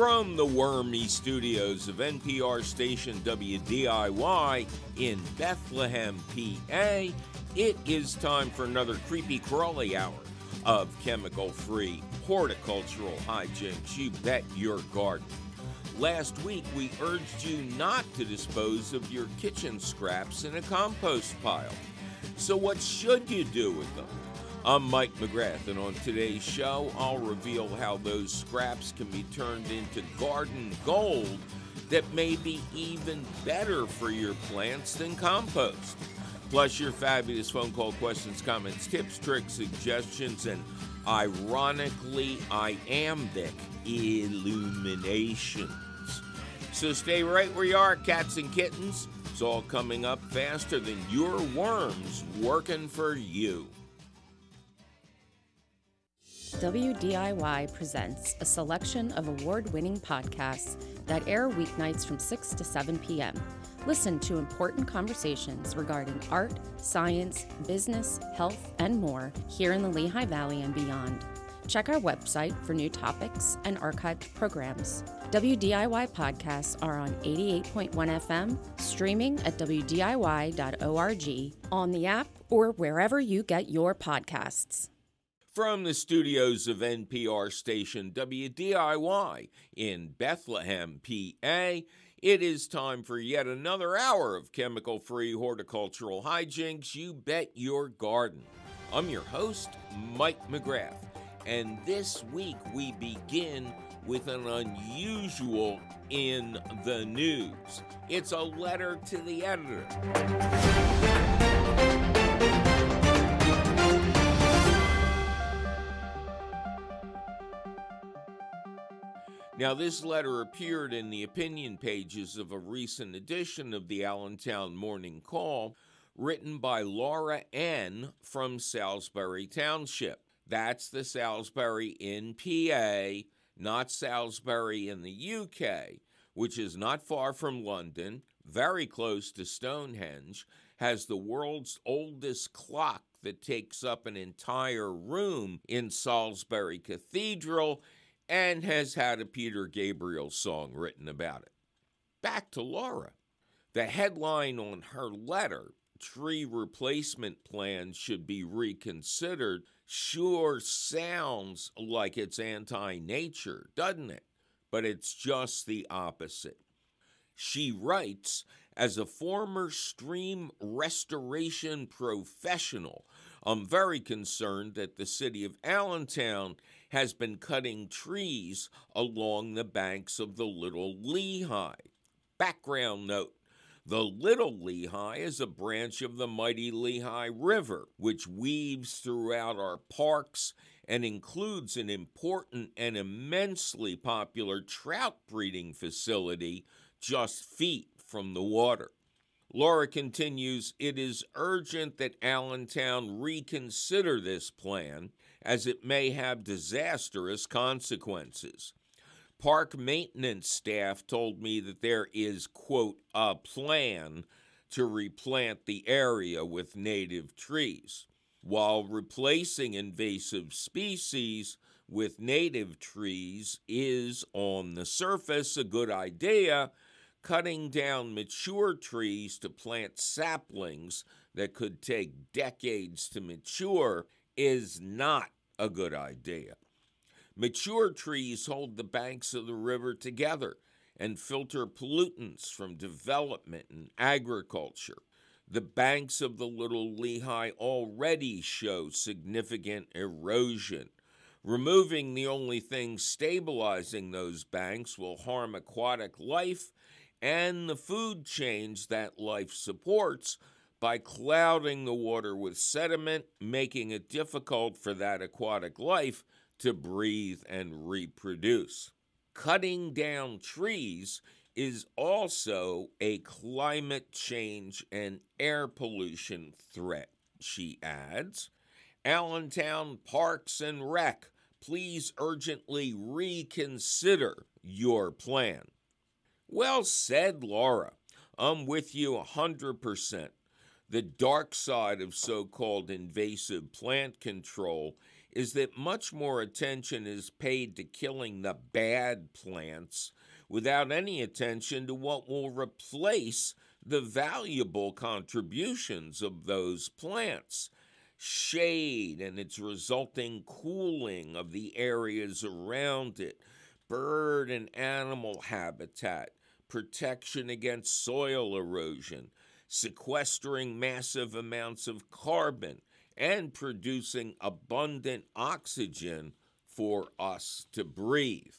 From the Wormy Studios of NPR station WDIY in Bethlehem, PA, it is time for another creepy crawly hour of chemical-free horticultural hijinks. You bet your garden. Last week, we urged you not to dispose of your kitchen scraps in a compost pile. So what should you do with them? I'm Mike McGrath, and on today's show, I'll reveal how those scraps can be turned into garden gold that may be even better for your plants than compost. Plus your fabulous phone call questions, comments, tips, tricks, suggestions, and ironically iambic illuminations. So stay right where you are, cats and kittens. It's all coming up faster than your worms working for you. WDIY presents a selection of award-winning podcasts that air weeknights from 6 to 7 p.m. Listen to important conversations regarding art, science, business, health, and more here in the Lehigh Valley and beyond. Check our website for new topics and archived programs. WDIY podcasts are on 88.1 FM, streaming at WDIY.org, on the app, or wherever you get your podcasts. From the studios of NPR station WDIY in Bethlehem, PA, it is time for yet another hour of chemical-free horticultural hijinks. You bet your garden. I'm your host, Mike McGrath, and this week we begin with an unusual in the news. It's a letter to the editor. Now, this letter appeared in the opinion pages of a recent edition of the Allentown Morning Call, written by Laura N. from Salisbury Township. That's the Salisbury in PA, not Salisbury in the UK, which is not far from London, very close to Stonehenge, has the world's oldest clock that takes up an entire room in Salisbury Cathedral, and has had a Peter Gabriel song written about it. Back to Laura. The headline on her letter, "Tree Replacement Plans Should Be Reconsidered," sure sounds like it's anti-nature, doesn't it? But it's just the opposite. She writes, "As a former stream restoration professional, I'm very concerned that the city of Allentown has been cutting trees along the banks of the Little Lehigh." Background note: the Little Lehigh is a branch of the mighty Lehigh River, which weaves throughout our parks and includes an important and immensely popular trout breeding facility just feet from the water. Laura continues, "It is urgent that Allentown reconsider this plan, as it may have disastrous consequences. Park maintenance staff told me that there is, quote, a plan to replant the area with native trees. While replacing invasive species with native trees is, on the surface, a good idea, cutting down mature trees to plant saplings that could take decades to mature is not a good idea. Mature trees hold the banks of the river together and filter pollutants from development and agriculture. The banks of the Little Lehigh already show significant erosion. Removing the only thing stabilizing those banks will harm aquatic life and the food chains that life supports by clouding the water with sediment, making it difficult for that aquatic life to breathe and reproduce. Cutting down trees is also a climate change and air pollution threat," she adds. "Allentown Parks and Rec, please urgently reconsider your plan." Well said, Laura. I'm with you 100%. The dark side of so-called invasive plant control is that much more attention is paid to killing the bad plants without any attention to what will replace the valuable contributions of those plants. Shade and its resulting cooling of the areas around it, bird and animal habitat, protection against soil erosion, sequestering massive amounts of carbon, and producing abundant oxygen for us to breathe.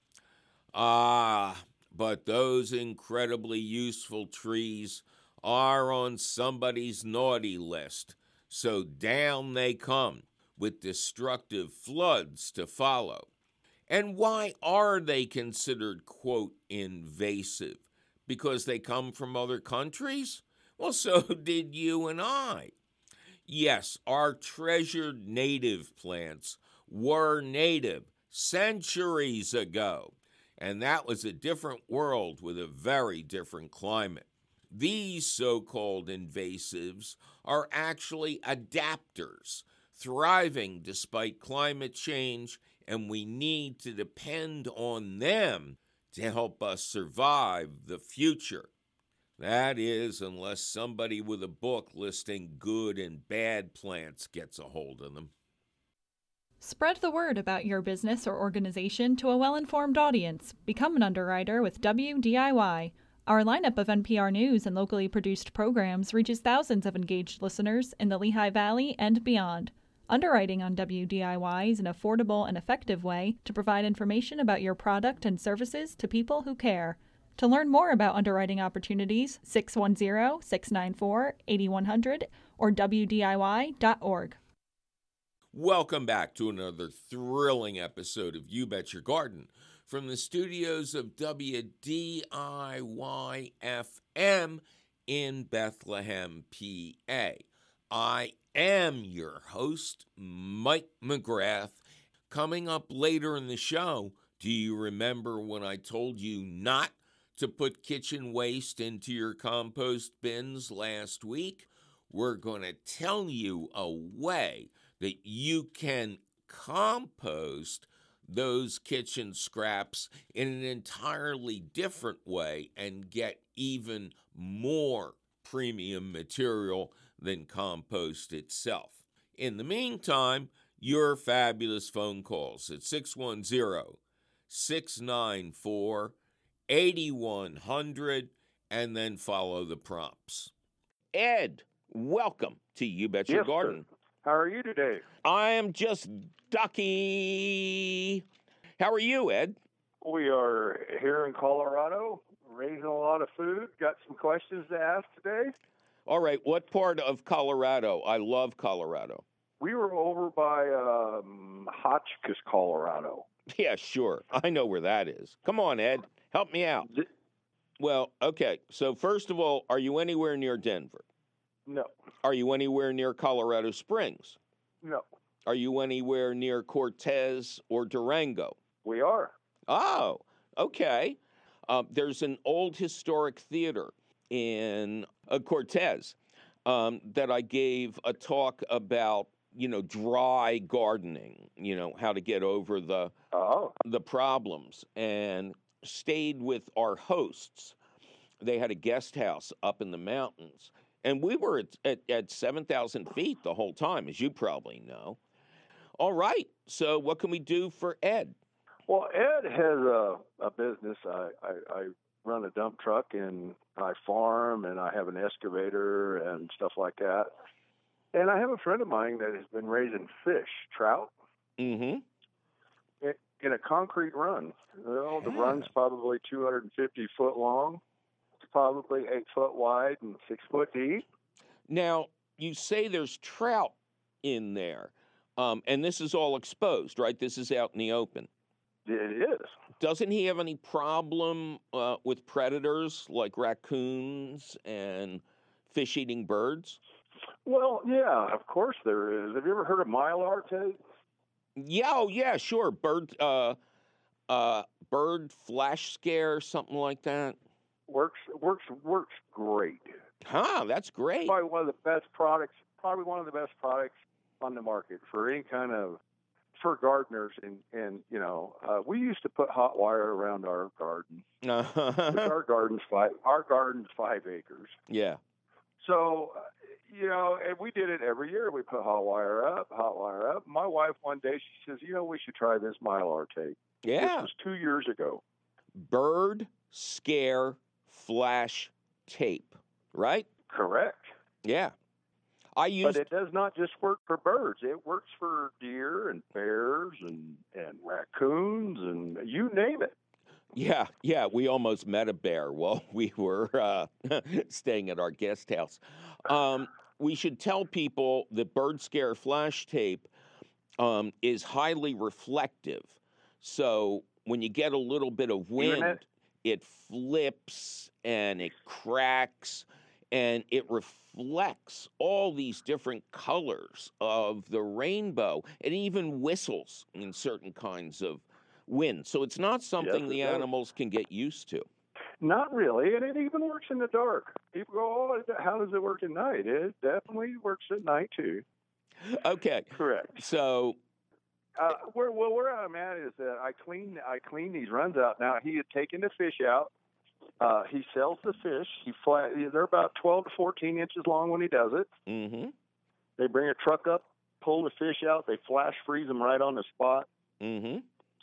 But those incredibly useful trees are on somebody's naughty list, so down they come with destructive floods to follow. And why are they considered, quote, invasive? Because they come from other countries? Well, so did you and I. Yes, our treasured native plants were native centuries ago, and that was a different world with a very different climate. These so-called invasives are actually adapters, thriving despite climate change, and we need to depend on them to help us survive the future. That is, unless somebody with a book listing good and bad plants gets a hold of them. Spread the word about your business or organization to a well-informed audience. Become an underwriter with WDIY. Our lineup of NPR News and locally produced programs reaches thousands of engaged listeners in the Lehigh Valley and beyond. Underwriting on WDIY is an affordable and effective way to provide information about your product and services to people who care. To learn more about underwriting opportunities, 610-694-8100 or WDIY.org. Welcome back to another thrilling episode of You Bet Your Garden from the studios of WDIY-FM in Bethlehem, PA. I am your host, Mike McGrath. Coming up later in the show, do you remember when I told you not to put kitchen waste into your compost bins last week? We're going to tell you a way that you can compost those kitchen scraps in an entirely different way and get even more premium material than compost itself. In the meantime, your fabulous phone calls at 610-694-8100 and then follow the prompts. Ed, welcome to You Bet Your Garden. Sir. How are you today? I am just ducky. How are you, Ed? We are here in Colorado, raising a lot of food. Got some questions to ask today. All right, what part of Colorado? I love Colorado. We were over by Hotchkiss, Colorado. Yeah, sure. I know where that is. Come on, Ed. Help me out. Well, okay. So first of all, are you anywhere near Denver? No. Are you anywhere near Colorado Springs? No. Are you anywhere near Cortez or Durango? We are. Oh, okay. There's an old historic theater in Cortez that I gave a talk about, dry gardening, how to get over the problems, and stayed with our hosts. They had a guest house up in the mountains. And we were at 7,000 feet the whole time, as you probably know. All right. So what can we do for Ed? Well, Ed has a business. I run a dump truck, and I farm, and I have an excavator and stuff like that. And I have a friend of mine that has been raising fish, trout, in a concrete run. The run's probably 250 foot long. Probably 8 foot wide and 6 foot deep. Now, you say there's trout in there, and this is all exposed, right? This is out in the open. It is. Doesn't he have any problem with predators like raccoons and fish-eating birds? Well, yeah, of course there is. Have you ever heard of Mylar, Ted? Yeah, oh, yeah, sure. Bird flash scare, something like that. Works great. Huh, that's great. Probably one of the best products on the market for any kind of for gardeners, and we used to put hot wire around our garden. Our garden's 5 acres. Yeah. So, and we did it every year. We put hot wire up. My wife one day, she says, we should try this Mylar tape. Yeah. This was 2 years ago. Bird scare flash tape, right? Correct. Yeah. But it does not just work for birds. It works for deer and bears and raccoons and you name it. Yeah. We almost met a bear while we were staying at our guest house. We should tell people that bird scare flash tape is highly reflective. So when you get a little bit of wind, it flips and it cracks and it reflects all these different colors of the rainbow. It even whistles in certain kinds of wind. So it's not something the animals can get used to. Not really, and it even works in the dark. People go, how does it work at night? It definitely works at night, too. Okay. Correct. So... where I'm at is that I clean these runs out. Now, he had taken the fish out. He sells the fish. They're about 12 to 14 inches long when he does it. Mm-hmm. They bring a truck up, pull the fish out. They flash freeze them right on the spot. Mm-hmm.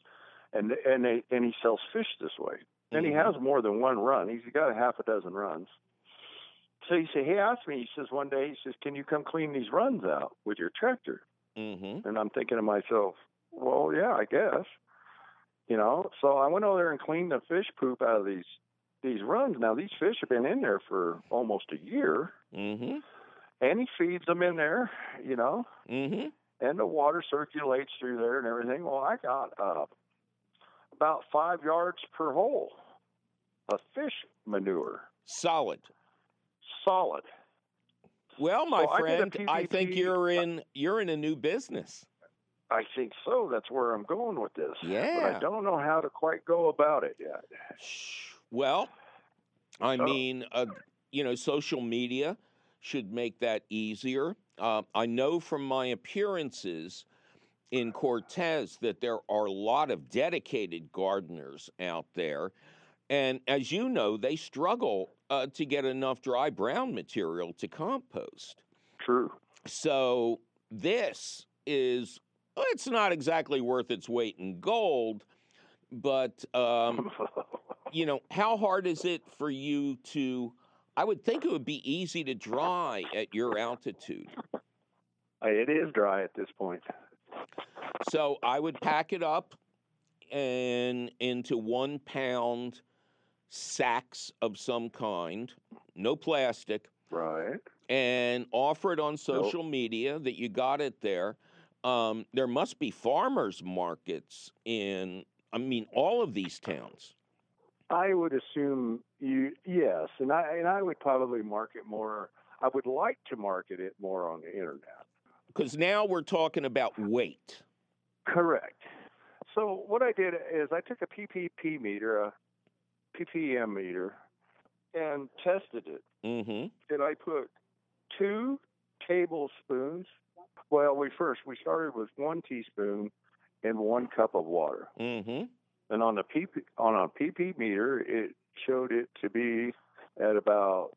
And he sells fish this way. And he has more than one run. He's got a half a dozen runs. So he asked me, he says one day, he says, can you come clean these runs out with your tractor? Mm-hmm. And I'm thinking to myself, well, yeah, I guess. So I went over there and cleaned the fish poop out of these runs. Now, these fish have been in there for almost a year. Mm-hmm. And he feeds them in there, Mm-hmm. and the water circulates through there and everything. Well, I got about 5 yards per hole of fish manure. Solid. Well, my friend, I think you're in a new business. I think so. That's where I'm going with this. Yeah. But I don't know how to quite go about it yet. Well, I mean, social media should make that easier. I know from my appearances in Cortez that there are a lot of dedicated gardeners out there. And as you know, they struggle to get enough dry brown material to compost. True. So this is, it's not exactly worth its weight in gold, but, how hard is it for you to, I would think it would be easy to dry at your altitude. It is dry at this point. So I would pack it up and into 1 pound sacks of some kind, no plastic. Right. And offer it on social media that you got it there. There must be farmers markets in, all of these towns. I would assume yes. And I would probably market more. I would like to market it more on the internet. Because now we're talking about weight. Correct. So what I did is I took a PPP meter, a ppm meter, and tested it. Mm-hmm. And I put 2 tablespoons. Well, we started with 1 teaspoon in 1 cup of water. Mm-hmm. And on a PP meter, it showed it to be at about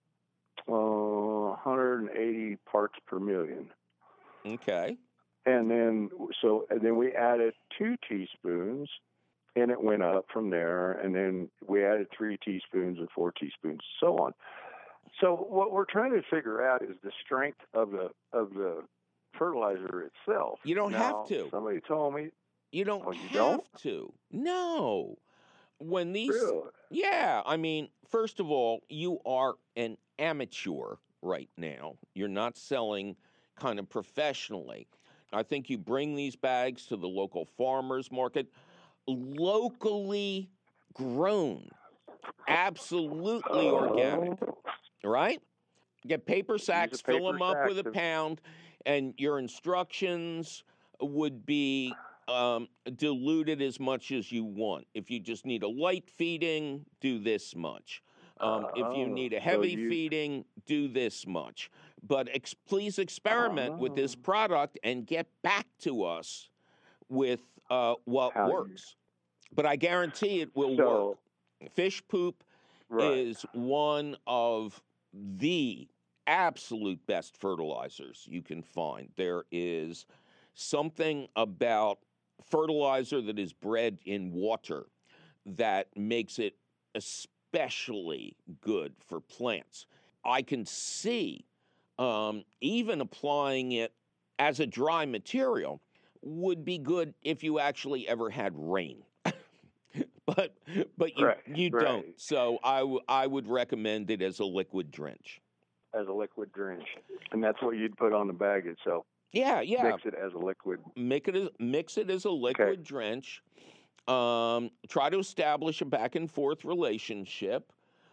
180 parts per million. Okay. And then we added 2 teaspoons, and it went up from there. And then we added 3 teaspoons and 4 teaspoons, so on. So what we're trying to figure out is the strength of the fertilizer itself. You don't have to. Somebody told me you don't to. No. When these, really? Yeah. First of all, you are an amateur right now. You're not selling kind of professionally. I think you bring these bags to the local farmers market, locally grown, absolutely organic, right? Get paper sacks, fill them up with a pound, and your instructions would be diluted as much as you want. If you just need a light feeding, do this much. If you need a heavy feeding, do this much. But please experiment with this product and get back to us with what works. But I guarantee it will work. Fish poop is one of the absolute best fertilizers you can find. There is something about fertilizer that is bred in water that makes it especially good for plants. I can see even applying it as a dry material would be good if you actually ever had rain. but you don't. So I would recommend it as a liquid drench. As a liquid drench. And that's what you'd put on the bag itself. Yeah. Mix it as a liquid. Mix it as a liquid drench. Try to establish a back and forth relationship.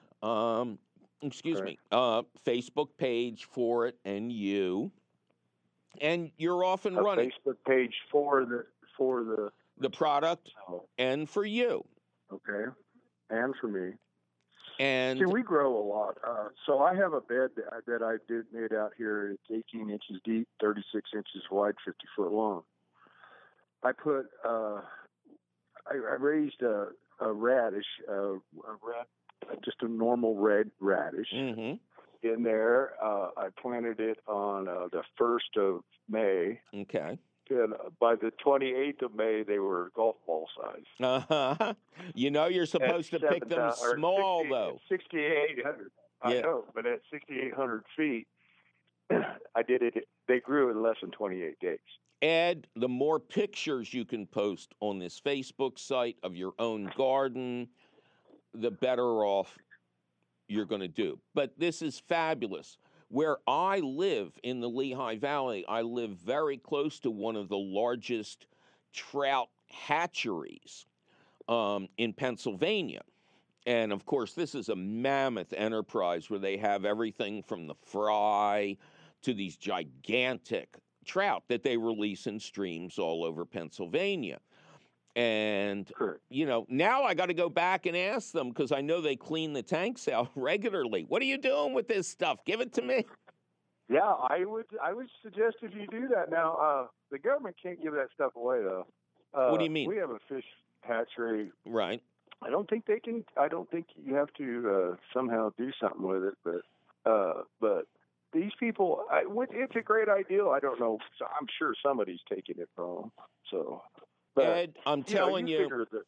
Facebook page for it and you. And you're off and running. Facebook page for the product and for you. Okay. And for me. And see, we grow a lot. So I have a bed that I made out here. It's 18 inches deep, 36 inches wide, 50 foot long. I put, I raised a radish, just a normal red radish in there. I planted it on the 1st of May. Okay. And by the 28th of May, they were golf ball size. You know, you're supposed to pick them small, though. 6,800. I know, but at 6,800 feet, I did it. They grew in less than 28 days. Ed, the more pictures you can post on this Facebook site of your own garden, the better off you're going to do. But this is fabulous. Where I live in the Lehigh Valley, I live very close to one of the largest trout hatcheries in Pennsylvania. And, of course, this is a mammoth enterprise where they have everything from the fry to these gigantic trout that they release in streams all over Pennsylvania. And, you know, now I got to go back and ask them because I know they clean the tanks out regularly. What are you doing with this stuff? Give it to me. Yeah, I would suggest if you do that. Now, the government can't give that stuff away, though. What do you mean? We have a fish hatchery. Right. I don't think they can. I don't think you have to somehow do something with it. But these people, it's a great idea. I don't know. I'm sure somebody's taking it from them. So. But, Ed, I'm telling you,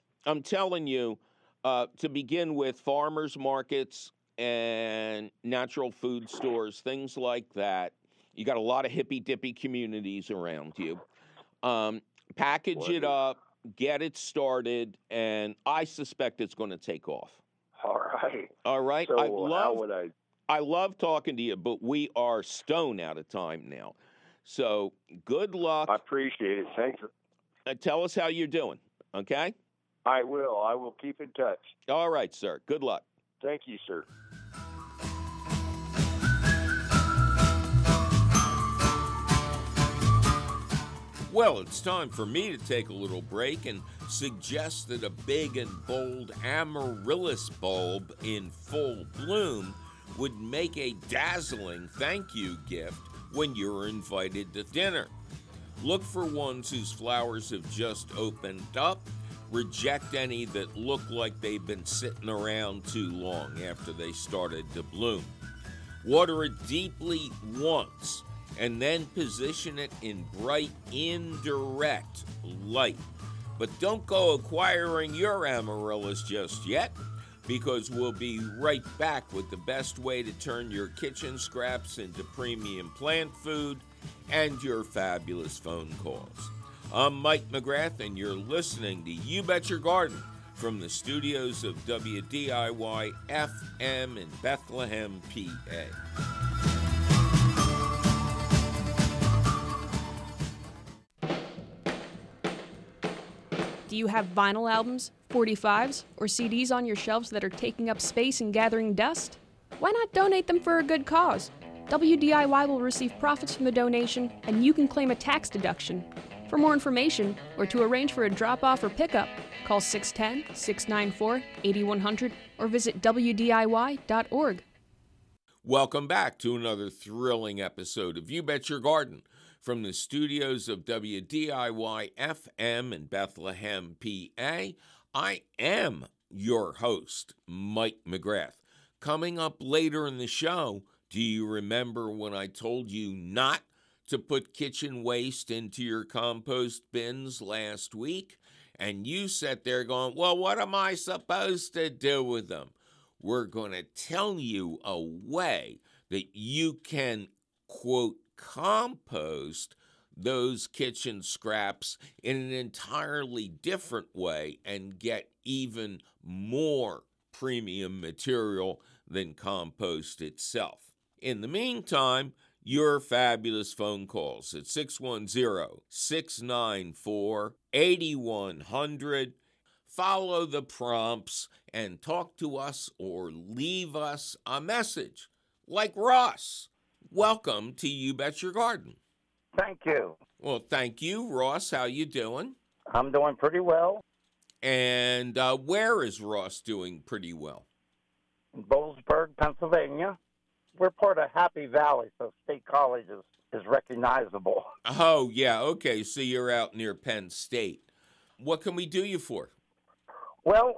to begin with, farmers markets and natural food stores, things like that, you got a lot of hippy-dippy communities around you. Package it up, get it started, and I suspect it's going to take off. All right. So I love talking to you, but we are stone out of time now. So good luck. I appreciate it. Thanks. Tell us how you're doing, okay? I will. I will keep in touch. All right, sir. Good luck. Thank you, sir. Well, it's time for me to take a little break and suggest that a big and bold amaryllis bulb in full bloom would make a dazzling thank you gift when you're invited to dinner. Look for ones whose flowers have just opened up. Reject any that look like they've been sitting around too long after they started to bloom. Water it deeply once and then position it in bright, indirect light. But don't go acquiring your amaryllis just yet, because we'll be right back with the best way to turn your kitchen scraps into premium plant food and your fabulous phone calls. I'm Mike McGrath, and you're listening to You Bet Your Garden from the studios of WDIY FM in Bethlehem, PA. Do you have vinyl albums, 45s, or CDs on your shelves that are taking up space and gathering dust? Why not donate them for a good cause? WDIY will receive profits from the donation, and you can claim a tax deduction. For more information, or to arrange for a drop-off or pickup, call 610-694-8100 or visit WDIY.org. Welcome back to another thrilling episode of You Bet Your Garden from the studios of WDIY FM in Bethlehem, PA. I am your host, Mike McGrath. Coming up later in the show, do you remember when I told you not to put kitchen waste into your compost bins last week? And you sat there going, well, what am I supposed to do with them? We're going to tell you a way that you can, quote, compost those kitchen scraps in an entirely different way and get even more premium material than compost itself. In the meantime, your fabulous phone calls at 610-694-8100. Follow the prompts and talk to us or leave us a message like Ross. Welcome to You Bet Your Garden. Thank you. Well, thank you, Ross. How you doing? I'm doing pretty well. And where is Ross doing pretty well? In Boalsburg, Pennsylvania. We're part of Happy Valley, so State College is recognizable. Oh, yeah. Okay, so you're out near Penn State. What can we do you for? Well,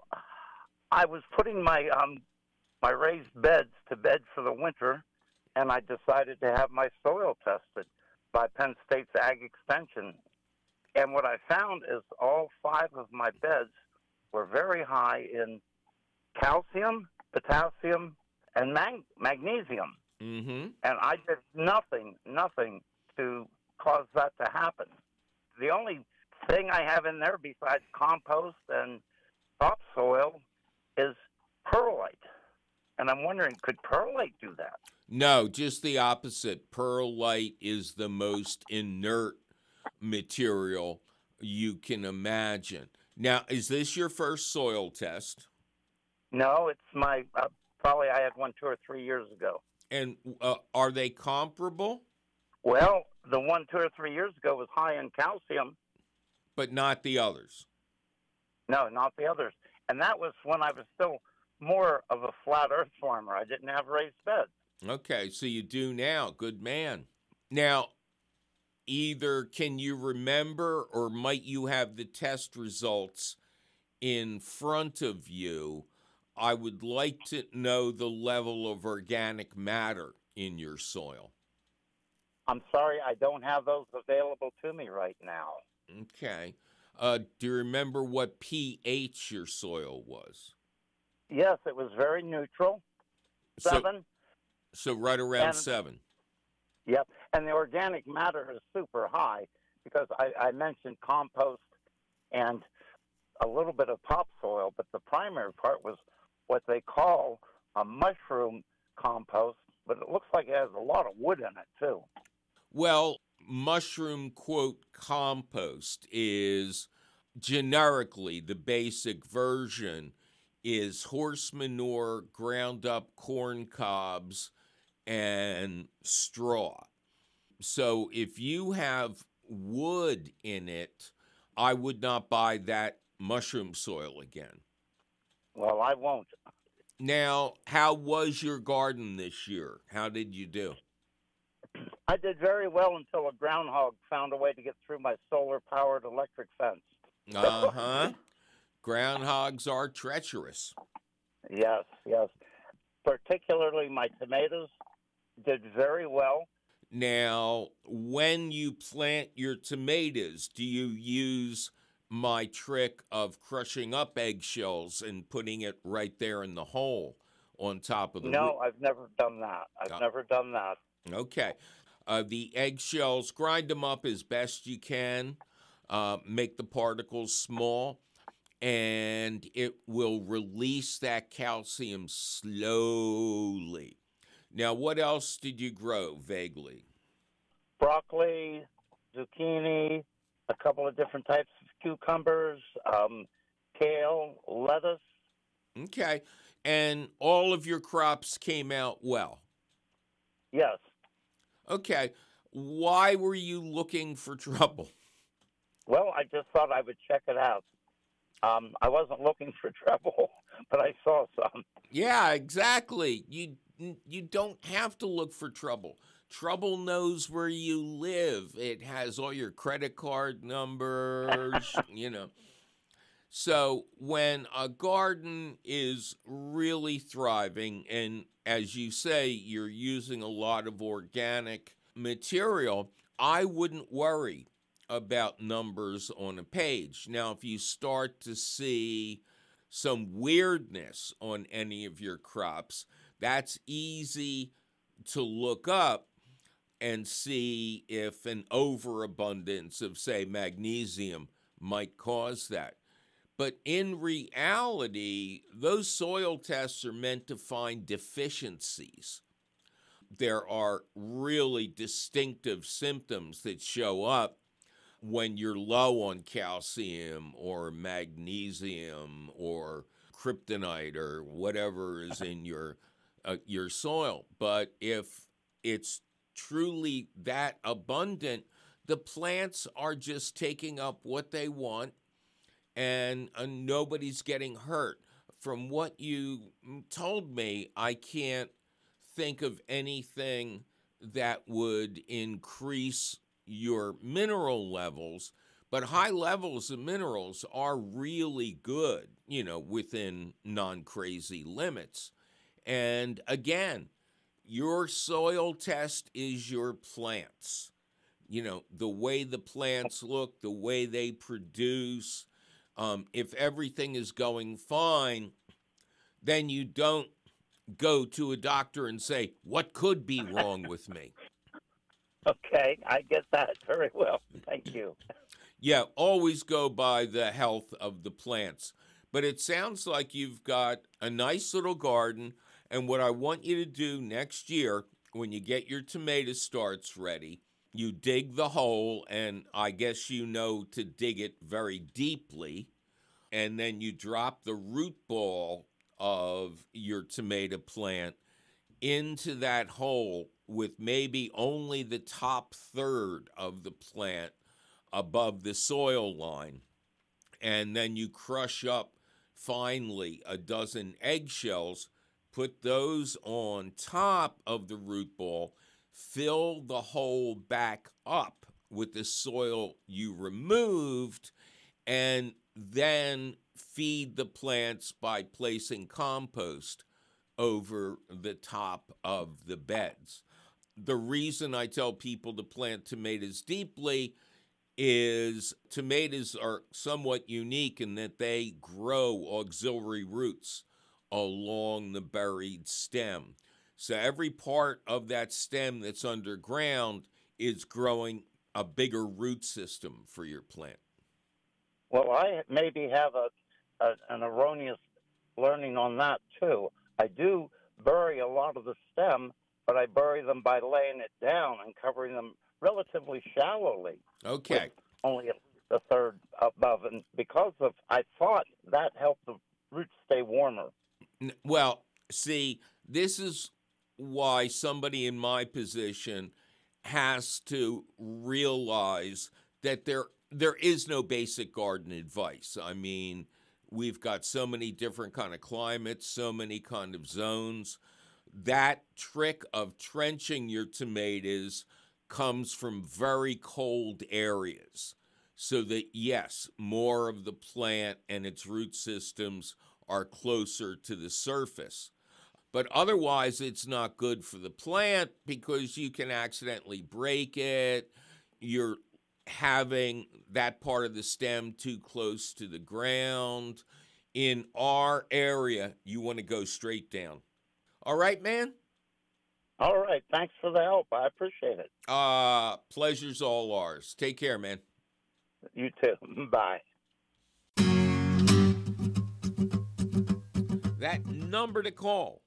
I was putting my my raised beds to bed for the winter, and I decided to have my soil tested by Penn State's Ag Extension. And what I found is all 5 of my beds were very high in calcium, potassium, and magnesium. Mm-hmm. And I did nothing to cause that to happen. The only thing I have in there besides compost and topsoil is perlite. And I'm wondering, could perlite do that? No, just the opposite. Perlite is the most inert material you can imagine. Now, is this your first soil test? No, it's my, probably I had one 2 or 3 years ago. And are they comparable? Well, the one 2 or 3 years ago was high in calcium. But not the others? No, not the others. And that was when I was still more of a flat earth farmer. I didn't have raised beds. Okay, so you do now. Good man. Now, either can you remember or might you have the test results in front of you? I would like to know the level of organic matter in your soil. I'm sorry, I don't have those available to me right now. Okay. Do you remember what pH your soil was? Yes, it was very neutral. 7. So right around 7. Yep. And the organic matter is super high because I mentioned compost and a little bit of topsoil, but the primary part was what they call a mushroom compost, but it looks like it has a lot of wood in it, too. Well, mushroom, quote, compost is generically the basic version is horse manure, ground up corn cobs, and straw. So if you have wood in it, I would not buy that mushroom soil again. Well, I won't. Now, how was your garden this year? How did you do? I did very well until a groundhog found a way to get through my solar-powered electric fence. Uh-huh. Groundhogs are treacherous. Yes. Particularly my tomatoes did very well. Now, when you plant your tomatoes, do you use my trick of crushing up eggshells and putting it right there in the hole on top of the No, I've never done that. I've never done that. Okay. The eggshells, grind them up as best you can, make the particles small, and it will release that calcium slowly. Now, what else did you grow vaguely? Broccoli, zucchini, a couple of different types of cucumbers, kale, lettuce. Okay. And all of your crops came out well? Yes. Okay. Why were you looking for trouble? Well, I just thought I would check it out. I wasn't looking for trouble, but I saw some. Yeah, exactly. You don't have to look for trouble. Trouble knows where you live. It has all your credit card numbers, So when a garden is really thriving, and as you say, you're using a lot of organic material, I wouldn't worry about numbers on a page. Now, if you start to see some weirdness on any of your crops, that's easy to look up and see if an overabundance of, say, magnesium might cause that. But in reality, those soil tests are meant to find deficiencies. There are really distinctive symptoms that show up when you're low on calcium or magnesium or kryptonite or whatever is in your soil. But if it's truly that abundant, the plants are just taking up what they want, and nobody's getting hurt. From what you told me, I can't think of anything that would increase your mineral levels, but high levels of minerals are really good, within non-crazy limits. And again, your soil test is your plants. The way the plants look, the way they produce. If everything is going fine, then you don't go to a doctor and say, what could be wrong with me? Okay, I get that very well. Thank you. Yeah, always go by the health of the plants. But it sounds like you've got a nice little garden, and what I want you to do next year, when you get your tomato starts ready, you dig the hole, and I guess to dig it very deeply, and then you drop the root ball of your tomato plant into that hole with maybe only the top third of the plant above the soil line. And then you crush up finely a dozen eggshells, put those on top of the root ball, fill the hole back up with the soil you removed, and then feed the plants by placing compost over the top of the beds. The reason I tell people to plant tomatoes deeply is tomatoes are somewhat unique in that they grow auxiliary roots along the buried stem. So every part of that stem that's underground is growing a bigger root system for your plant. Well, I maybe have an erroneous learning on that, too. I do bury a lot of the stem, but I bury them by laying it down and covering them relatively shallowly. Okay. Only a third above. And I thought that helped the roots stay warmer. Well, see, this is why somebody in my position has to realize that there is no basic garden advice. I mean, we've got so many different kind of climates, so many kind of zones. That trick of trenching your tomatoes comes from very cold areas, so that, yes, more of the plant and its root systems are closer to the surface. But otherwise, it's not good for the plant because you can accidentally break it. You're having that part of the stem too close to the ground. In our area, you want to go straight down. All right, man? All right. Thanks for the help. I appreciate it. Pleasure's all ours. Take care, man. You too. Bye. That number to call,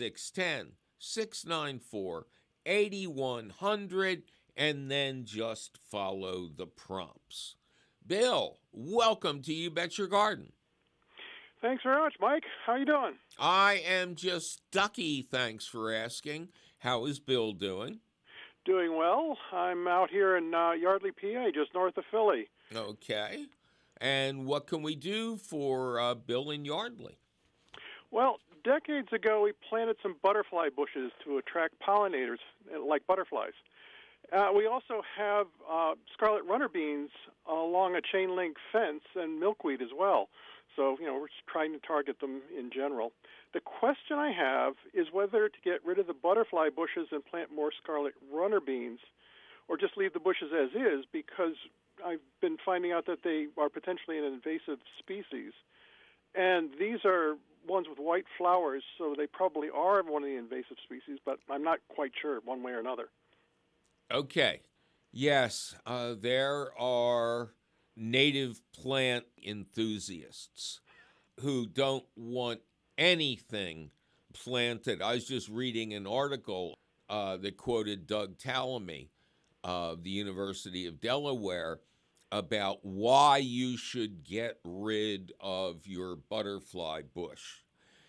610-694-8100, and then just follow the prompts. Bill, welcome to You Bet Your Garden. Thanks very much, Mike. How you doing? I am just ducky, thanks for asking. How is Bill doing? Doing well. I'm out here in Yardley, PA, just north of Philly. Okay. And what can we do for Bill in Yardley? Well, decades ago, we planted some butterfly bushes to attract pollinators, like butterflies. We also have scarlet runner beans along a chain link fence and milkweed as well. So, we're just trying to target them in general. The question I have is whether to get rid of the butterfly bushes and plant more scarlet runner beans, or just leave the bushes as is, because I've been finding out that they are potentially an invasive species. And these are ones with white flowers, so they probably are one of the invasive species, but I'm not quite sure one way or another. Okay. Yes, there are native plant enthusiasts who don't want anything planted. I was just reading an article that quoted Doug Tallamy of the University of Delaware about why you should get rid of your butterfly bush.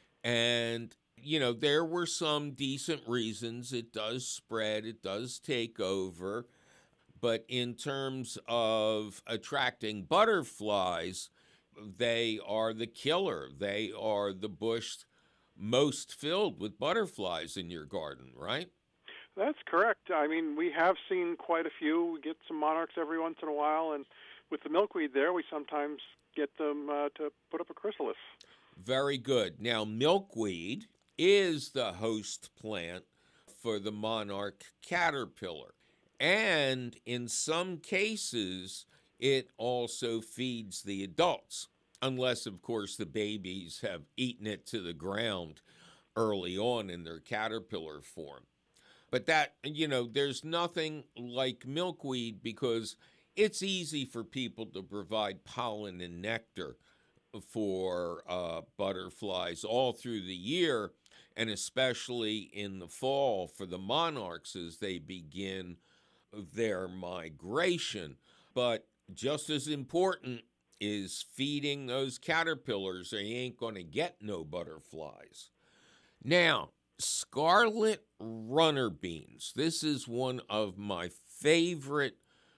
And, there were some decent reasons. It does spread, it does take over. But in terms of attracting butterflies, they are the killer. They are the bush most filled with butterflies in your garden, right? That's correct. I mean, we have seen quite a few. We get some monarchs every once in a while, and with the milkweed there, we sometimes get them to put up a chrysalis. Very good. Now, milkweed is the host plant for the monarch caterpillar. And in some cases, it also feeds the adults, unless, of course, the babies have eaten it to the ground early on in their caterpillar form. But that, there's nothing like milkweed because it's easy for people to provide pollen and nectar for butterflies all through the year, and especially in the fall for the monarchs as they begin their migration. But just as important is feeding those caterpillars, or you ain't going to get no butterflies. Now, scarlet runner beans. This is one of my favorite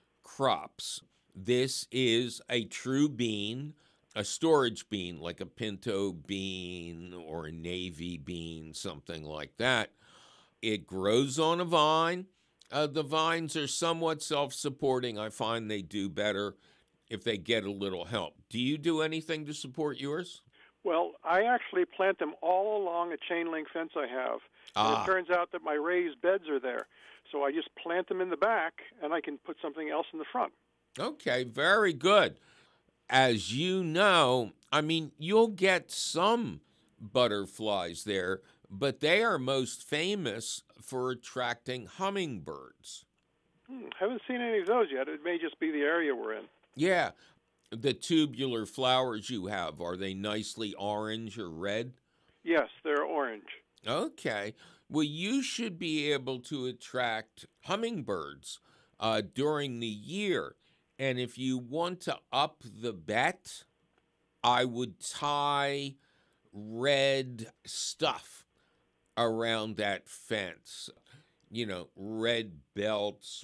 crops. This is a true bean, a storage bean, like a pinto bean or a navy bean, something like that. It grows on a vine. The vines are somewhat self-supporting. I find they do better if they get a little help. Do you do anything to support yours? Well, I actually plant them all along a chain link fence I have. And it turns out that my raised beds are there. So I just plant them in the back, and I can put something else in the front. Okay, very good. As you know, you'll get some butterflies there, but they are most famous for attracting hummingbirds. Haven't seen any of those yet. It may just be the area we're in. Yeah. The tubular flowers you have, are they nicely orange or red? Yes, they're orange. Okay. Well, you should be able to attract hummingbirds during the year. And if you want to up the bet, I would tie red stuff around that fence. Red belts,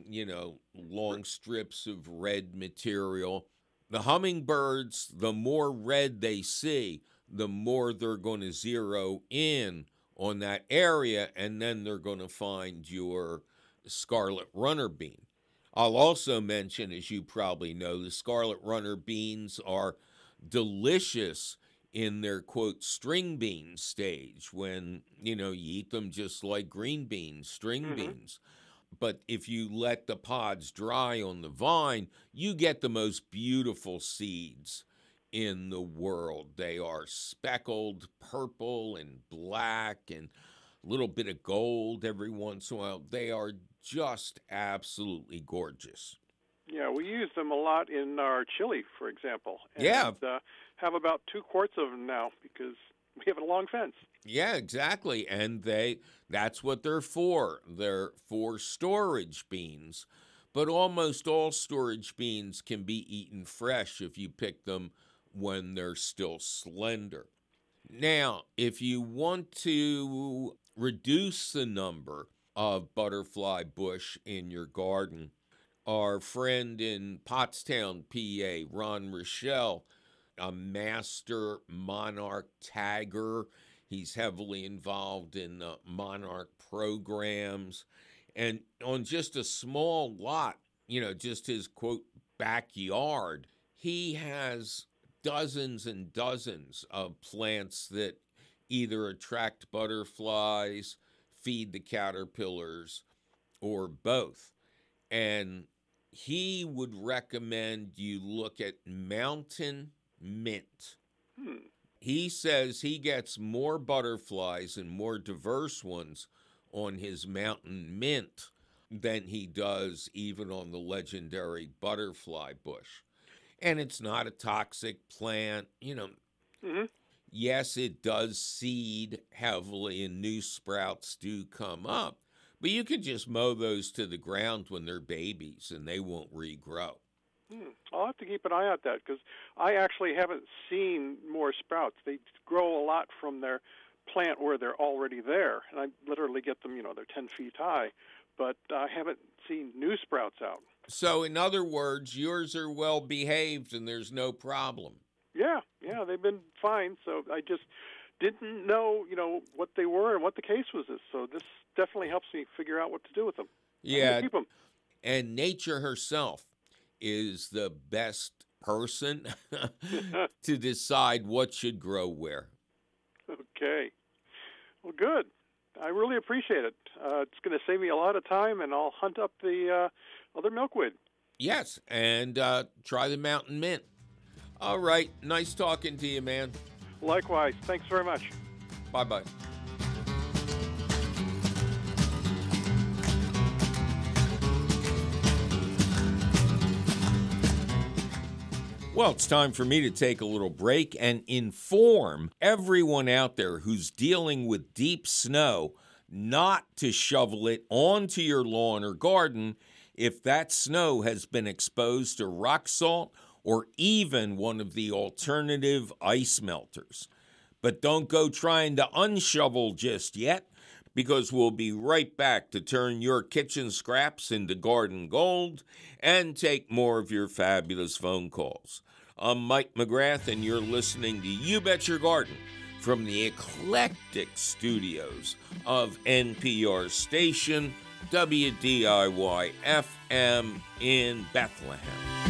long strips of red material. The hummingbirds, the more red they see, the more they're going to zero in on that area, and then they're going to find your scarlet runner bean. I'll also mention, as you probably know, the scarlet runner beans are delicious in their, quote, string bean stage when, you eat them just like green beans, string beans. But if you let the pods dry on the vine, you get the most beautiful seeds in the world. They are speckled purple and black and a little bit of gold every once in a while. They are just absolutely gorgeous. Yeah, we use them a lot in our chili, for example. And have about 2 quarts of them now because we have a long fence. Yeah, exactly. And that's what they're for. They're for storage beans. But almost all storage beans can be eaten fresh if you pick them when they're still slender. Now, if you want to reduce the number of butterfly bush in your garden, our friend in Pottstown, PA, Ron Rochelle, a master monarch tagger. He's heavily involved in monarch programs. And on just a small lot, just his, quote, backyard, he has dozens and dozens of plants that either attract butterflies, feed the caterpillars, or both. And he would recommend you look at mountain mint. He says he gets more butterflies and more diverse ones on his mountain mint than he does even on the legendary butterfly bush. And it's not a toxic plant, Yes, it does seed heavily and new sprouts do come up, but you can just mow those to the ground when they're babies and they won't regrow. I'll have to keep an eye out that because I actually haven't seen more sprouts. They grow a lot from their plant where they're already there, and I literally get them, they're 10 feet high, but I haven't seen new sprouts out. So in other words, yours are well behaved and there's no problem. Yeah, they've been fine. So I just didn't know, what they were and what the case was. So this definitely helps me figure out what to do with them. Yeah, keep them. And nature herself is the best person to decide what should grow where. Okay. Well, good. I really appreciate it. It's going to save me a lot of time, and I'll hunt up the other milkweed. Yes, and try the mountain mint. All right. Nice talking to you, man. Likewise. Thanks very much. Bye-bye. Well, it's time for me to take a little break and inform everyone out there who's dealing with deep snow not to shovel it onto your lawn or garden if that snow has been exposed to rock salt or even one of the alternative ice melters. But don't go trying to unshovel just yet, because we'll be right back to turn your kitchen scraps into garden gold and take more of your fabulous phone calls. I'm Mike McGrath, and you're listening to You Bet Your Garden from the eclectic studios of NPR station WDIY-FM in Bethlehem.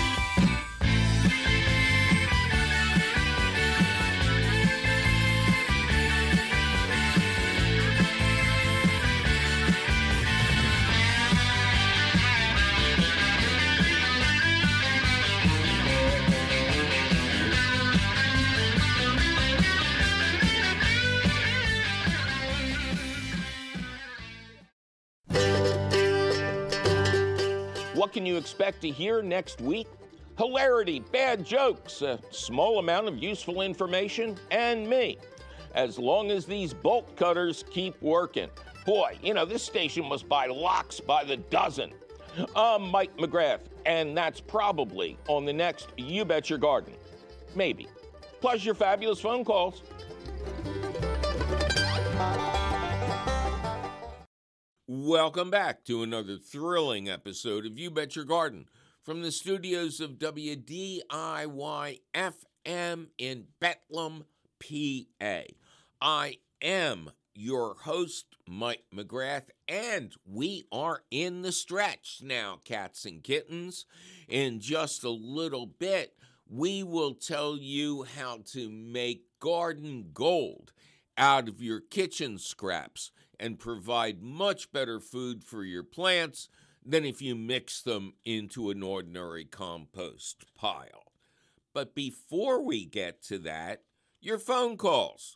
What can you expect to hear next week? Hilarity, bad jokes, a small amount of useful information, and me. As long as these bolt cutters keep working. Boy, this station must buy locks by the dozen. I'm Mike McGrath, and that's probably on the next You Bet Your Garden. Maybe. Plus your fabulous phone calls. Welcome back to another thrilling episode of You Bet Your Garden from the studios of WDIY-FM in Bethlehem, PA. I am your host, Mike McGrath, and we are in the stretch now, cats and kittens. In just a little bit, we will tell you how to make garden gold out of your kitchen scraps and provide much better food for your plants than if you mix them into an ordinary compost pile. But before we get to that, your phone calls,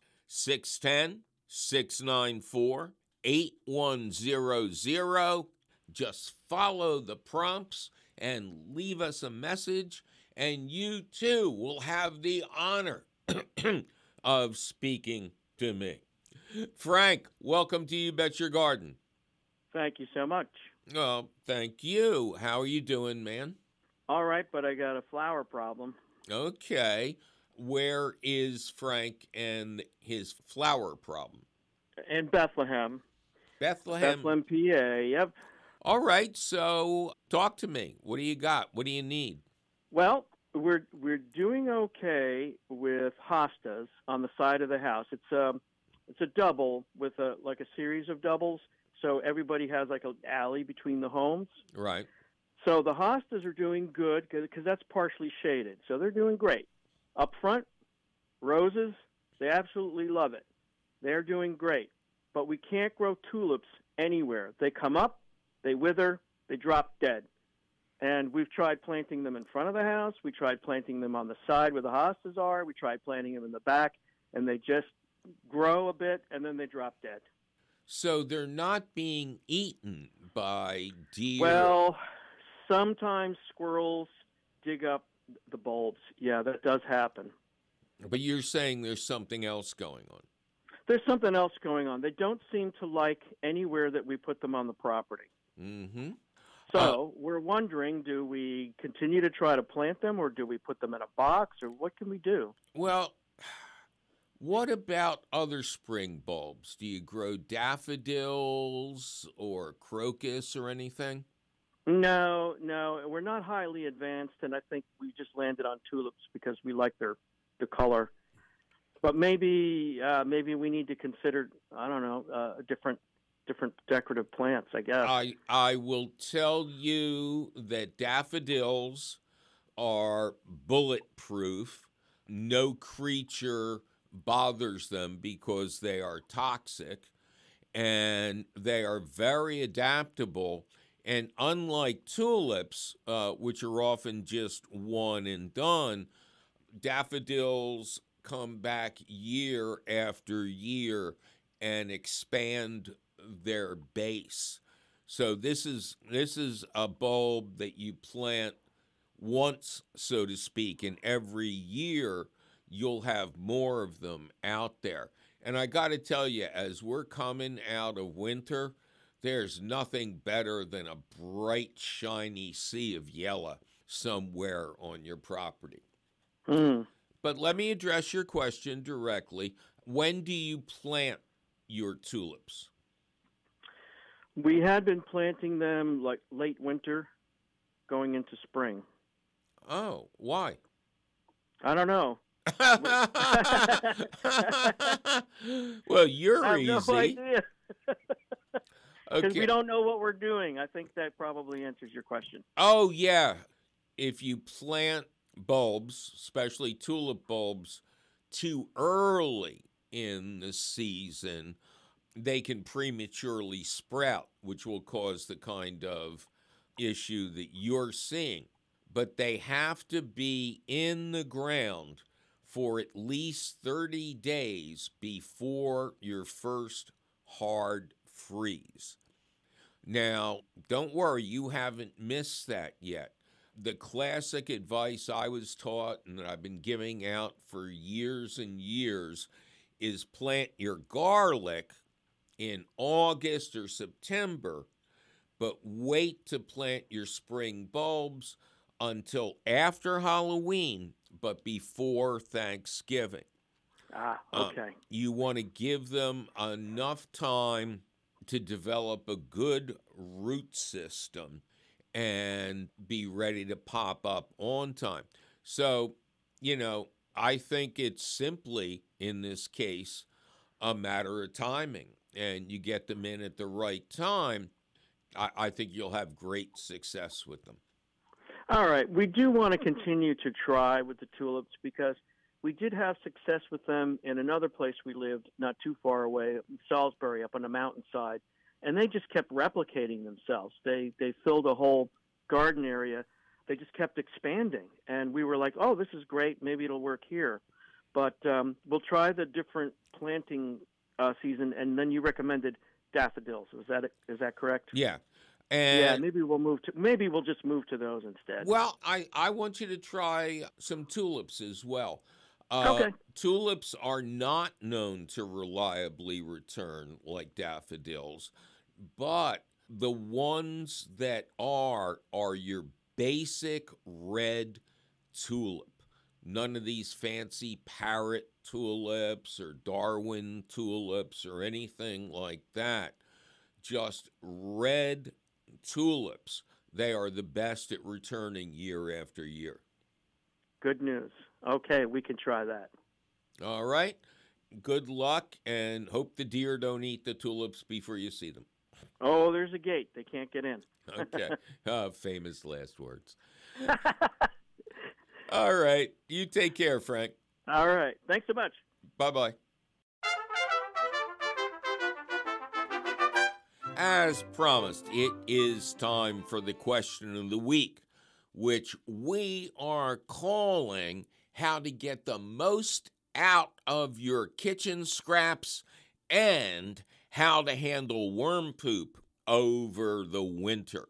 610-694-8100. Just follow the prompts and leave us a message, and you too will have the honor of speaking to me. Frank, welcome to You Bet Your Garden. Thank you so much. Oh, thank you. How are you doing, man? All right, but I got a flower problem. Okay. Where is Frank and his flower problem? In Bethlehem. Bethlehem, PA, yep. All right, so talk to me. What do you got? What do you need? Well, we're doing okay with hostas on the side of the house. It's It's a double with a series of doubles, so everybody has like an alley between the homes. Right. So the hostas are doing good because that's partially shaded, so they're doing great. Up front, roses, they absolutely love it. They're doing great, but we can't grow tulips anywhere. They come up, they wither, they drop dead. And we've tried planting them in front of the house. We tried planting them on the side where the hostas are. We tried planting them in the back, and they just grow a bit, and then they drop dead. So they're not being eaten by deer? Well, sometimes squirrels dig up the bulbs. Yeah, that does happen. But you're saying there's something else going on. There's something else going on. They don't seem to like anywhere that we put them on the property. Mm-hmm. So we're wondering, do we continue to try to plant them, or do we put them in a box, or what can we do? Well, what about other spring bulbs? Do you grow daffodils or crocus or anything? No, we're not highly advanced, and I think we just landed on tulips because we like the color. But maybe we need to consider, I don't know, different decorative plants, I guess. I will tell you that daffodils are bulletproof. No creature bothers them because they are toxic, and they are very adaptable. And unlike tulips, which are often just one and done, daffodils come back year after year and expand their base. So this is a bulb that you plant once, so to speak, and every year you'll have more of them out there. And I got to tell you, as we're coming out of winter, there's nothing better than a bright, shiny sea of yellow somewhere on your property. But let me address your question directly. When do you plant your tulips? We had been planting them like late winter, going into spring. Oh, why? I don't know. Well, you're I have easy. no idea. Because Okay. we don't know what we're doing. I think that probably answers your question. Oh, yeah. If you plant bulbs, especially tulip bulbs, too early in the season, they can prematurely sprout, which will cause the kind of issue that you're seeing. But they have to be in the ground for at least 30 days before your first hard freeze. Now, don't worry, you haven't missed that yet. The classic advice I was taught and that I've been giving out for years and years is plant your garlic in August or September, but wait to plant your spring bulbs until after Halloween, but before Thanksgiving. Okay. You want to give them enough time to develop a good root system and be ready to pop up on time. So, I think it's simply, in this case, a matter of timing. And you get them in at the right time, I think you'll have great success with them. All right. We do want to continue to try with the tulips because we did have success with them in another place we lived not too far away, in Salisbury, up on the mountainside. And they just kept replicating themselves. They filled a whole garden area. They just kept expanding. And we were like, oh, this is great. Maybe it'll work here. But we'll try the different planting season. And then you recommended daffodils. Is that correct? Yeah. And maybe we'll just move to those instead. Well, I want you to try some tulips as well. Okay. Tulips are not known to reliably return like daffodils, but the ones that are your basic red tulip. None of these fancy parrot tulips or Darwin tulips or anything like that. Just red tulips. They are the best at returning year after year. Good news. Okay, we can try that. All right. good luck, and hope the deer don't eat the tulips before you see them. Oh, there's a gate. They can't get in. Okay. Famous last words. All right. You take care, Frank. All right. Thanks so much. Bye-bye. As promised, it is time for the question of the week, which we are calling how to get the most out of your kitchen scraps and how to handle worm poop over the winter.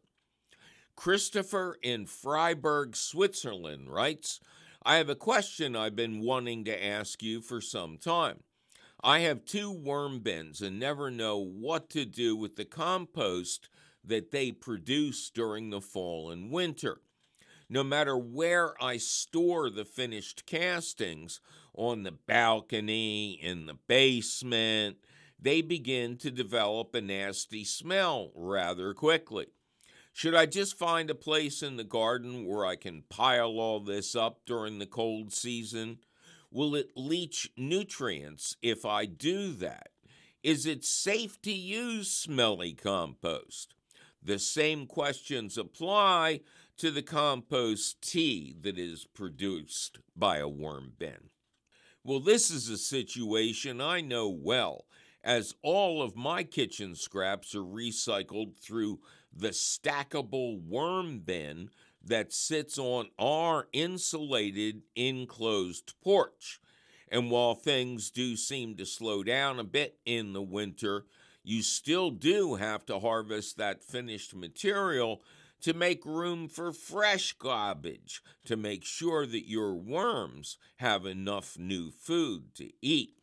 Christopher in Freiburg, Switzerland writes, I have a question I've been wanting to ask you for some time. I have 2 worm bins and never know what to do with the compost that they produce during the fall and winter. No matter where I store the finished castings, on the balcony, in the basement, they begin to develop a nasty smell rather quickly. Should I just find a place in the garden where I can pile all this up during the cold season? Will it leach nutrients if I do that? Is it safe to use smelly compost? The same questions apply to the compost tea that is produced by a worm bin. Well, this is a situation I know well, as all of my kitchen scraps are recycled through the stackable worm bin that sits on our insulated enclosed porch. And while things do seem to slow down a bit in the winter, you still do have to harvest that finished material to make room for fresh garbage to make sure that your worms have enough new food to eat.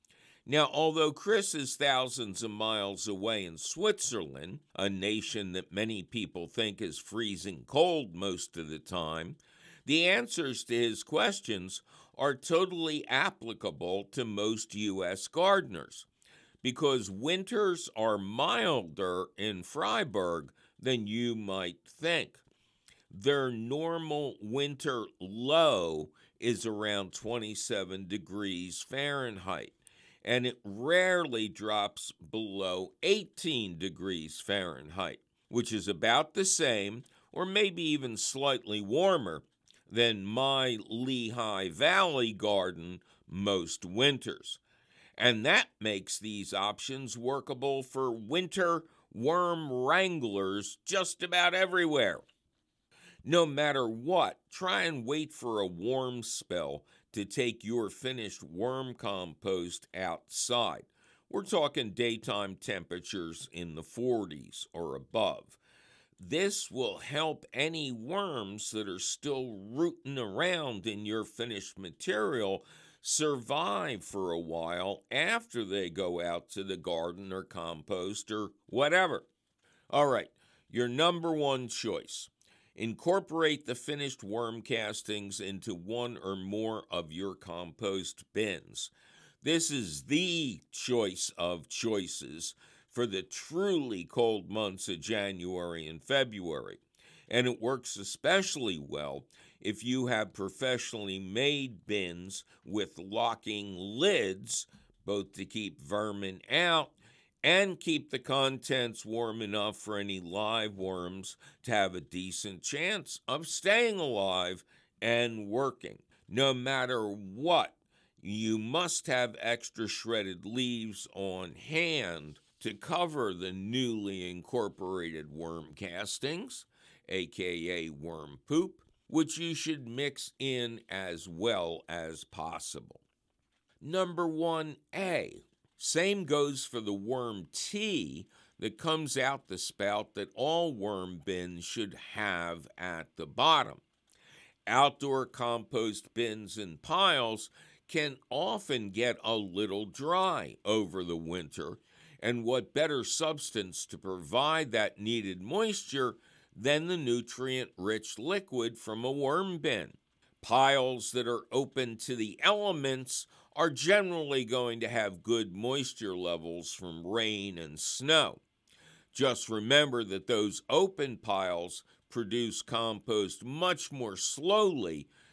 Now, although Chris is thousands of miles away in Switzerland, a nation that many people think is freezing cold most of the time, the answers to his questions are totally applicable to most U.S. gardeners, because winters are milder in Freiburg than you might think. Their normal winter low is around 27 degrees Fahrenheit, and it rarely drops below 18 degrees Fahrenheit, which is about the same, or maybe even slightly warmer, than my Lehigh Valley garden most winters. And that makes these options workable for winter worm wranglers just about everywhere. No matter what, try and wait for a warm spell to take your finished worm compost outside. We're talking daytime temperatures in the 40s or above. This will help any worms that are still rooting around in your finished material survive for a while after they go out to the garden or compost or whatever. All right, your number one choice. Incorporate the finished worm castings into one or more of your compost bins. This is the choice of choices for the truly cold months of January and February. And it works especially well if you have professionally made bins with locking lids, both to keep vermin out and keep the contents warm enough for any live worms to have a decent chance of staying alive and working. No matter what, you must have extra shredded leaves on hand to cover the newly incorporated worm castings, aka worm poop, which you should mix in as well as possible. Number 1A. Same goes for the worm tea that comes out the spout that all worm bins should have at the bottom. Outdoor compost bins and piles can often get a little dry over the winter, and what better substance to provide that needed moisture than the nutrient-rich liquid from a worm bin. Piles that are open to the elements are generally going to have good moisture levels from rain and snow. Just remember that those open piles produce compost much more slowly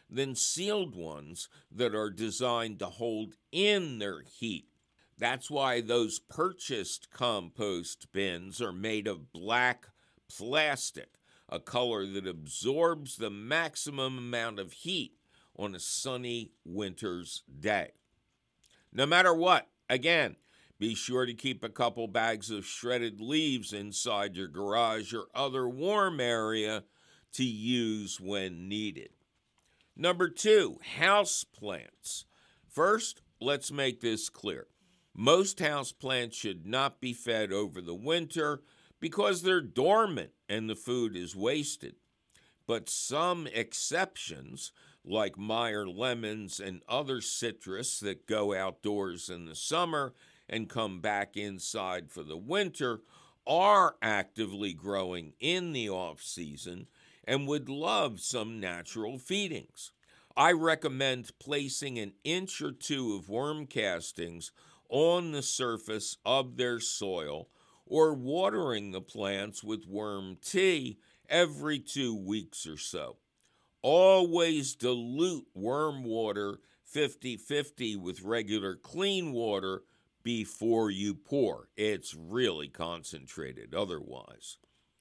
than sealed ones that are designed to hold in their heat. That's why those purchased compost bins are made of black plastic, a color that absorbs the maximum amount of heat on a sunny winter's day. No matter what, again, be sure to keep a couple bags of shredded leaves inside your garage or other warm area to use when needed. Number 2, house plants. First, let's make this clear. Most house plants should not be fed over the winter because they're dormant and the food is wasted. But some exceptions, like Meyer lemons and other citrus that go outdoors in the summer and come back inside for the winter, are actively growing in the off-season and would love some natural feedings. I recommend placing an inch or two of worm castings on the surface of their soil or watering the plants with worm tea every 2 weeks or so. Always dilute worm water 50-50 with regular clean water before you pour. It's really concentrated otherwise.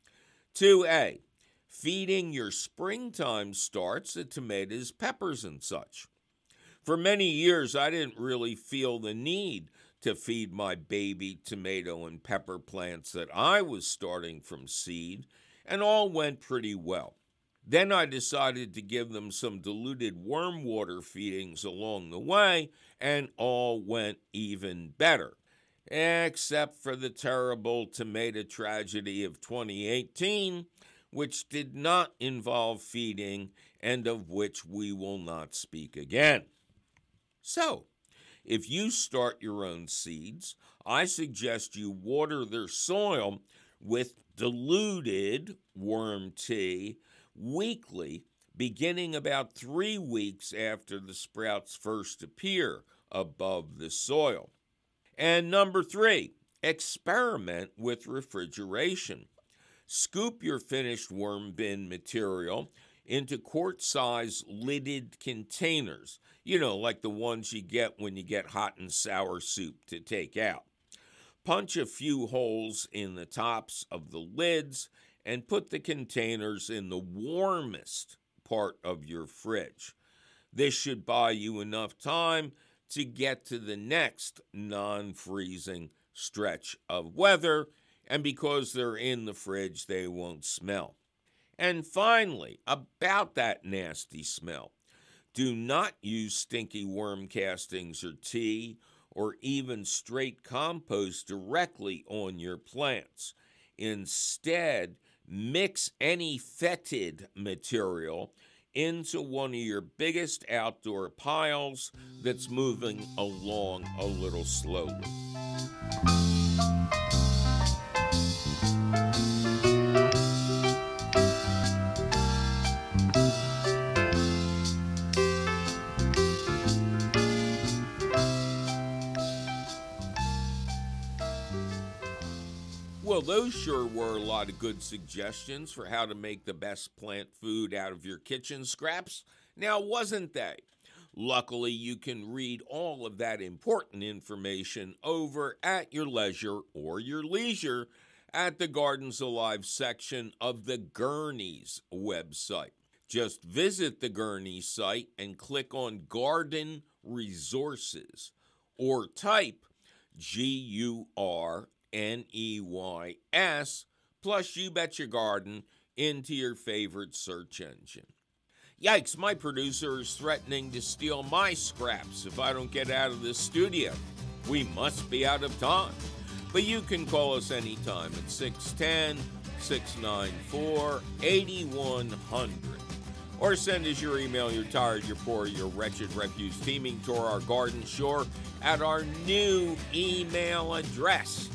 2A, feeding your springtime starts of tomatoes, peppers, and such. For many years, I didn't really feel the need to feed my baby tomato and pepper plants that I was starting from seed, and all went pretty well. Then I decided to give them some diluted worm water feedings along the way, and all went even better, except for the terrible tomato tragedy of 2018, which did not involve feeding and of which we will not speak again. So, if you start your own seeds, I suggest you water their soil with diluted worm tea weekly, beginning about 3 weeks after the sprouts first appear above the soil. And number 3, experiment with refrigeration. Scoop your finished worm bin material into quart-size lidded containers, like the ones you get when you get hot and sour soup to take out. Punch a few holes in the tops of the lids and put the containers in the warmest part of your fridge. This should buy you enough time to get to the next non-freezing stretch of weather, and because they're in the fridge, they won't smell. And finally, about that nasty smell, do not use stinky worm castings or tea or even straight compost directly on your plants. Instead, mix any fetid material into one of your biggest outdoor piles that's moving along a little slowly. Well, those sure were a lot of good suggestions for how to make the best plant food out of your kitchen scraps. Now, wasn't they? Luckily, you can read all of that important information over at your leisure or your leisure at the Gardens Alive section of the Gurney's website. Just visit the Gurney's site and click on Garden Resources or type GURNEYS plus You Bet Your Garden into your favorite search engine. Yikes, my producer is threatening to steal my scraps if I don't get out of this studio. We must be out of time. But you can call us anytime at 610-694-8100. Or send us your email, you're tired, you're poor, your wretched refuse teeming to our garden shore at our new email address.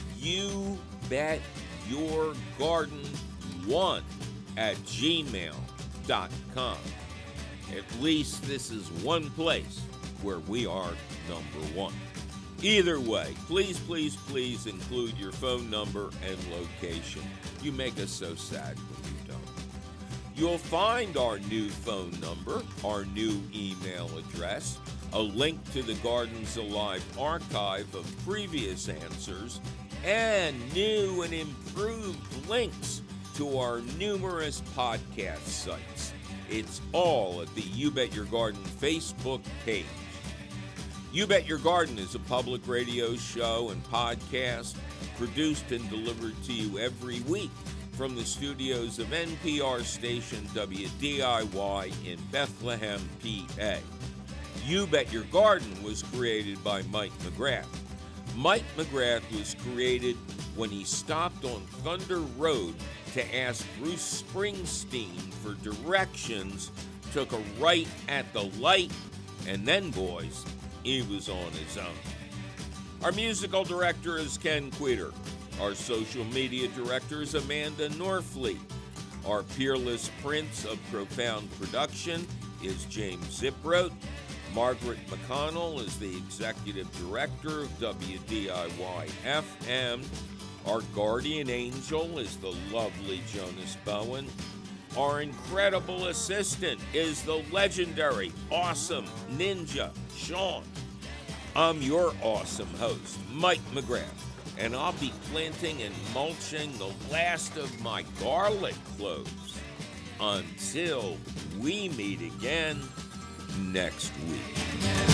youbetyourgarden1@gmail.com. At least this is one place where we are number one. Either way, please, please, please include your phone number and location. You make us so sad when you don't. You'll find our new phone number, our new email address, a link to the Gardens Alive archive of previous answers, and new and improved links to our numerous podcast sites. It's all at the You Bet Your Garden Facebook page. You Bet Your Garden is a public radio show and podcast produced and delivered to you every week from the studios of NPR station WDIY in Bethlehem, PA. You Bet Your Garden was created by Mike McGrath. Mike McGrath was created when he stopped on Thunder Road to ask Bruce Springsteen for directions, took a right at the light, and then, boys, he was on his own. Our musical director is Ken Queter. Our social media director is Amanda Norfleet. Our peerless prince of profound production is James Ziproth. Margaret McConnell is the executive director of WDIY-FM. Our guardian angel is the lovely Jonas Bowen. Our incredible assistant is the legendary, awesome ninja, Sean. I'm your awesome host, Mike McGrath, and I'll be planting and mulching the last of my garlic cloves until we meet again next week.